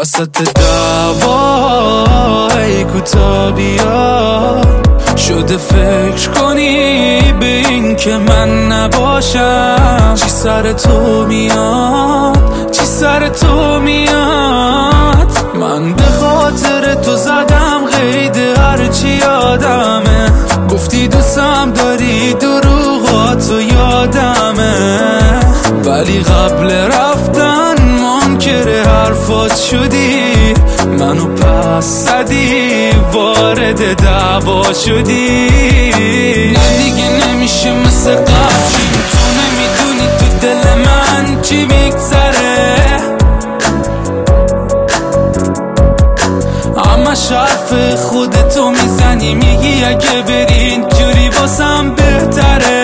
وسط دعوا ای کوتا بیا، شده فکر کنی به این که من نباشم. چی سر تو میاد، چی سر تو میاد؟ من به خاطر تو زدم قید هرچی یادمه. گفتی دوستم داری، دروغاتو یادمه، ولی قبل رفتن منکر حرفات شدی، منو پس زدی، وارد دعوا شدی. نه دیگه نمیشه مثل قبل شیم، تو نمیدونی تو دل من چی میگذره. همش حرف خودتو میزنی، میگی اگه بری اینجوری واسم بهتره.